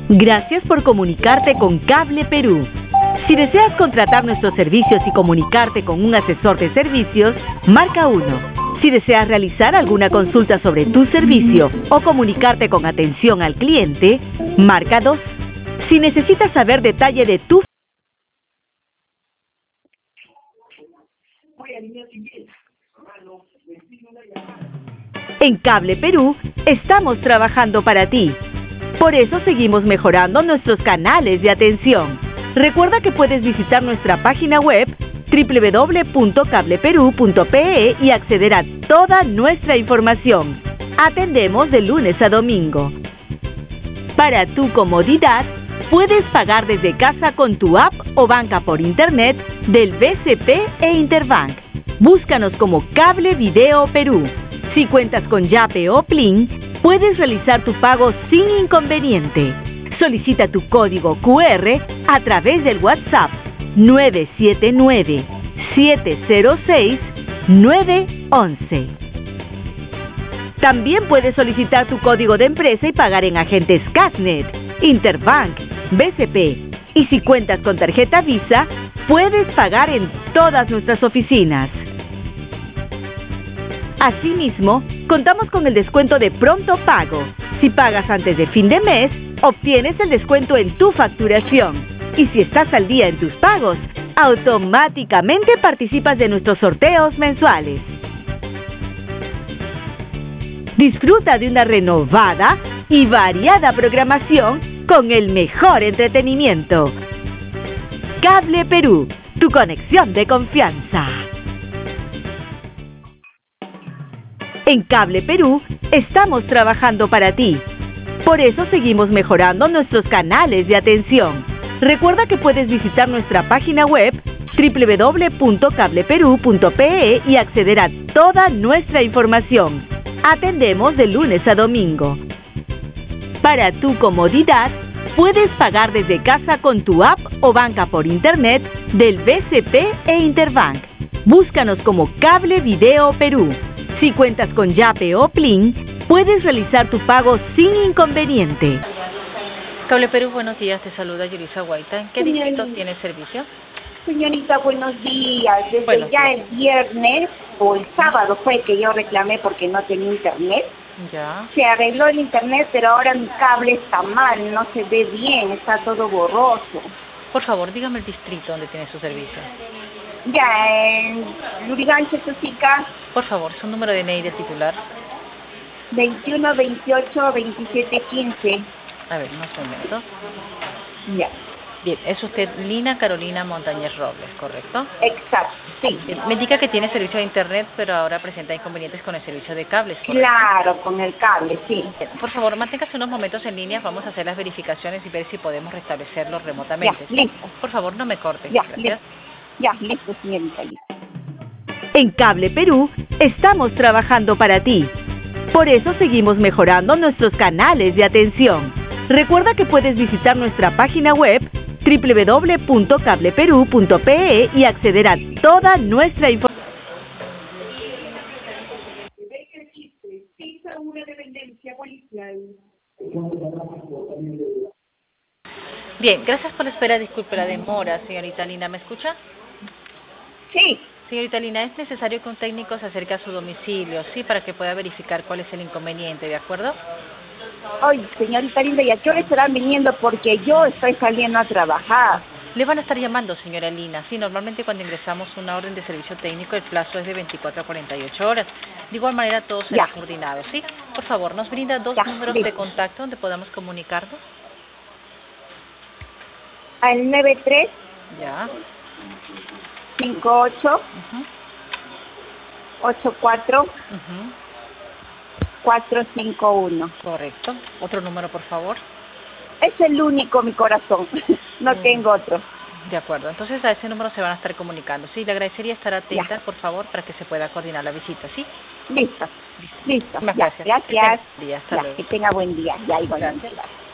Gracias por comunicarte con Cable Perú. Si deseas contratar nuestros servicios y comunicarte con un asesor de servicios, marca 1. Si deseas realizar alguna consulta sobre tu servicio o comunicarte con atención al cliente, marca 2. Si necesitas saber detalle de tu... En Cable Perú, estamos trabajando para ti. Por eso seguimos mejorando nuestros canales de atención. Recuerda que puedes visitar nuestra página web www.cableperú.pe y acceder a toda nuestra información. Atendemos de lunes a domingo. Para tu comodidad, puedes pagar desde casa con tu app o banca por internet del BCP e Interbank. Búscanos como Cable Video Perú. Si cuentas con Yape o Plin, puedes realizar tu pago sin inconveniente. Solicita tu código QR a través del WhatsApp 979-706-911. También puedes solicitar tu código de empresa y pagar en agentes Casnet, Interbank, BCP. Y si cuentas con tarjeta Visa, puedes pagar en todas nuestras oficinas. Asimismo, contamos con el descuento de pronto pago. Si pagas antes de fin de mes, obtienes el descuento en tu facturación. Y si estás al día en tus pagos, automáticamente participas de nuestros sorteos mensuales. Disfruta de una renovada y variada programación con el mejor entretenimiento. Cable Perú, tu conexión de confianza. En Cable Perú, estamos trabajando para ti. Por eso seguimos mejorando nuestros canales de atención. Recuerda que puedes visitar nuestra página web www.cableperú.pe y acceder a toda nuestra información. Atendemos de lunes a domingo. Para tu comodidad, puedes pagar desde casa con tu app o banca por internet del BCP e Interbank. Búscanos como Cable Video Perú. Si cuentas con Yape o Plin, puedes realizar tu pago sin inconveniente. Cable Perú, buenos días. Te saluda Yulisa Guaita. ¿En qué distrito tiene servicio? Señorita, buenos días. Desde el viernes o el sábado fue que yo reclamé porque no tenía internet. Ya. Se arregló el internet, pero ahora mi cable está mal, no se ve bien, está todo borroso. Por favor, dígame el distrito donde tiene su servicio. Ya, en Lurigancho, Chosica. Por favor, su número de DNI de titular. 21 28 27 15. A ver, unos momentos. Ya. Bien, es usted Lina Carolina Montañez Robles, ¿correcto? Exacto, sí. Bien, me indica que tiene servicio de internet, pero ahora presenta inconvenientes con el servicio de cables, ¿correcto? Claro, con el cable, sí. Bien, por favor, manténgase unos momentos en línea, vamos a hacer las verificaciones y ver si podemos restablecerlo remotamente. Ya, listo. Por favor, no me corte. Ya, Gracias. listo. Ya, listo, señorita. En Cable Perú, estamos trabajando para ti. Por eso seguimos mejorando nuestros canales de atención. Recuerda que puedes visitar nuestra página web www.cableperú.pe y acceder a toda nuestra información. Bien, gracias por la espera. Disculpe la demora, señorita Lina. ¿Me escucha? Sí. Señorita Lina, es necesario que un técnico se acerque a su domicilio, ¿sí? Para que pueda verificar cuál es el inconveniente, ¿de acuerdo? Ay, señorita Linda, ¿y a qué hora estarán viniendo? Porque yo estoy saliendo a trabajar. Le van a estar llamando, señora Lina. Sí, normalmente cuando ingresamos una orden de servicio técnico, el plazo es de 24 a 48 horas. De igual manera, todo será coordinado, ¿sí? Por favor, ¿nos brinda dos números de contacto donde podamos comunicarnos? Al 93. Ya. 58. 84. 451. Correcto. ¿Otro número, por favor? Es el único, mi corazón. No tengo otro. De acuerdo. Entonces a ese número se van a estar comunicando. Sí, le agradecería estar atenta, por favor, para que se pueda coordinar la visita, ¿sí? Listo. Listo. Muchas gracias. Gracias. Hasta luego. Que tenga buen día. Ya, igual. Gracias.